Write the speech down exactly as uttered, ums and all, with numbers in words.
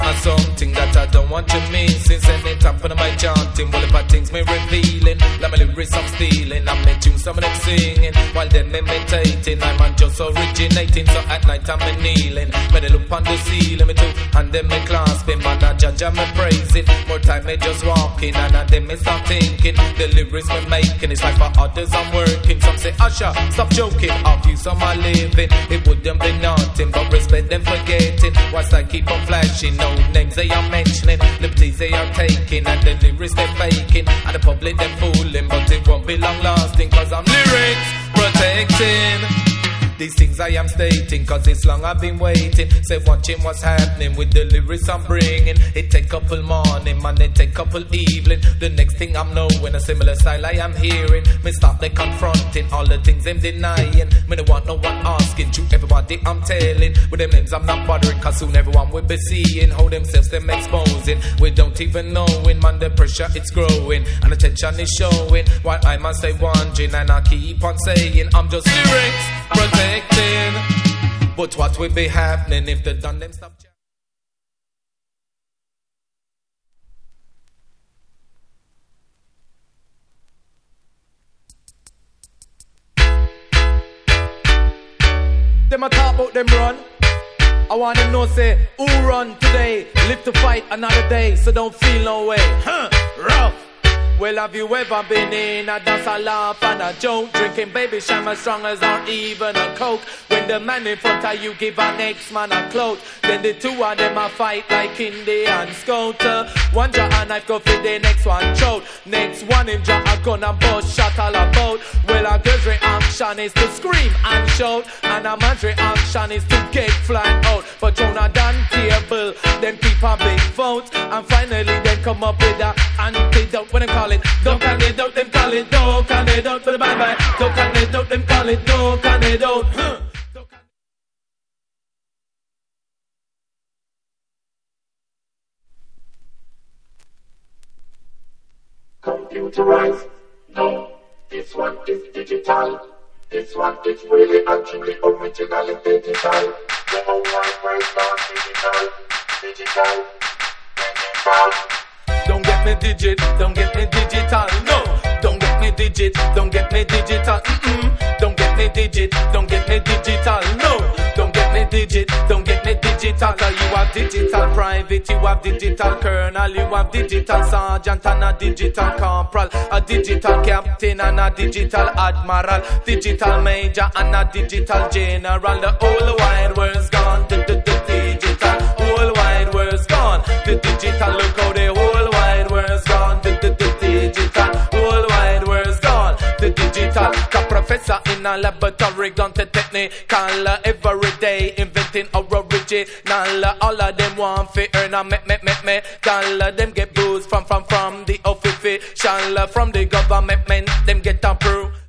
are something that I don't want to miss. Since any time for my chanting, well, if I things me revealing, like my lyrics I'm stealing, I'm in tune, some of them singing, while them imitating. I'm on just originating, so at night I'm a kneeling. When they look on the ceiling, me too, and them me clasping, man, I judge and me praising. More time me just walking, and I them me start thinking. The lyrics me making, it's like for others I'm working. Some say, Usher, stop joking, off you some are living. It wouldn't be nothing, but respect them forgetting. Whilst I keep on flashing, no names they are mentioning, liberties they are taking, and the lyrics they're faking, and the public they're fooling, but it won't be long lasting, cause I'm lyrics protecting. These things I am stating, cause it's long I've been waiting. Say watching what's happening with the lyrics I'm bringing. It take couple morning, man, it take couple evening. The next thing I'm knowing, a similar style I am hearing. Me stop they confronting, all the things them denying. Me don't want no one asking, to everybody I'm telling. With them names I'm not bothering, cause soon everyone will be seeing how themselves them exposing. We don't even knowing, man, the pressure it's growing, and the tension is showing. While I must stay wondering, and I keep on saying, I'm just lyrics protecting. But what will be happening if they done them stop? Them a talk about them run. I want them know say who run today, live to fight another day, so don't feel no way. Huh, rough. Well, have you ever been in a dance, a laugh and a joke, drinking baby shine as strong as or even a coke? When the man in front of you give a next man a clout, then the two of them a fight like Indy and Scouter. One draw a knife go for the next one throat, next one him draw a gun and bust shot all about. Well, a girl's reaction is to scream and shout, and a man's reaction is to get flying out. But Jonathan table, then keep a big vote, and finally then come up with a antidote. When they call it, don't candidate, them call it, don't candidate for the bye bye. Don't candidate, them call it, don't candidate. Huh. Computerized? No, this one is digital. This one is really actually originally digital. The whole wide world is digital, digital, digital. Don't get me digit, don't get me digital, no. Don't get me digit, don't get me digital, mm-mm. Don't get me digit, don't get me digital, no. Don't get me digit, don't get me digital. Cause you have digital private, you have digital colonel, you have digital sergeant and a digital corporal, a digital captain and a digital admiral, digital major and a digital general. The whole wide world's gone to the, the digital, whole wide world's gone. The digital, look how the whole wide world's gone. The, the, the digital, whole wide world's gone. The digital, the professor in a laboratory gone to technical every day, inventing a original. All of them want to earn a me, me, me, me. All of them get booze from, from, from the official, from the government, them get approved.